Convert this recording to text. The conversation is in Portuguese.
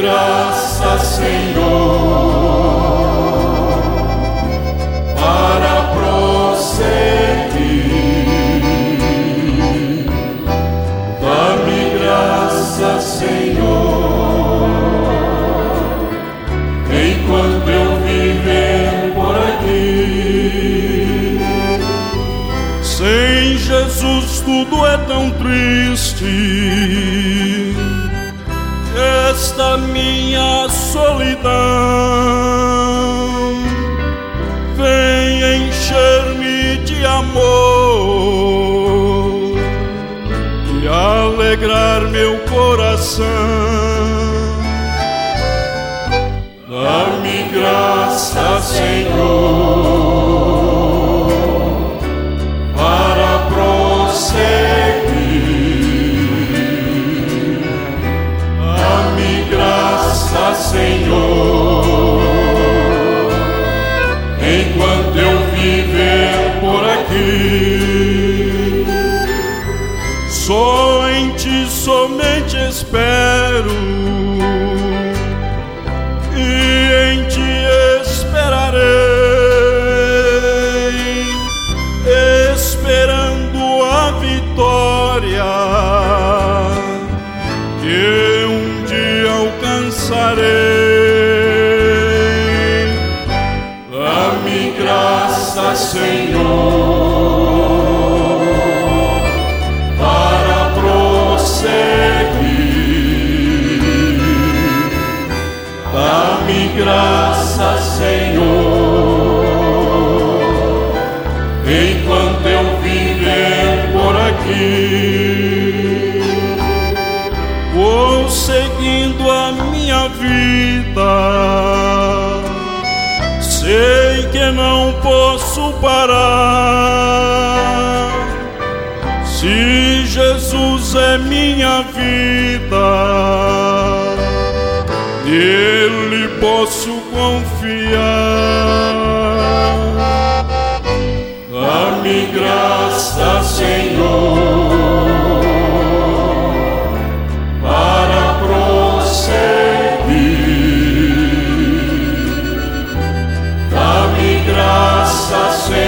graça, Senhor, para prosseguir. Dá-me graça, Senhor, enquanto eu viver por aqui. Sem Jesus tudo é tão triste, esta minha solidão. Vem encher-me de amor e alegrar meu coração. Dá-me graça, Senhor, para prosseguir. Dá-me graça, Senhor, enquanto eu viver por aqui. Só em Ti somente espero, e em Ti esperarei, esperando a vitória que um dia alcançarei. Dá-me graça, Senhor, para prosseguir. Dá-me graça, Senhor, enquanto eu viver por aqui. Vou seguindo a minha vida, sei que não posso parar. Se Jesus é minha vida, nele posso confiar. Dá-me graça, Senhor, para prosseguir. Dá-me graça, Senhor,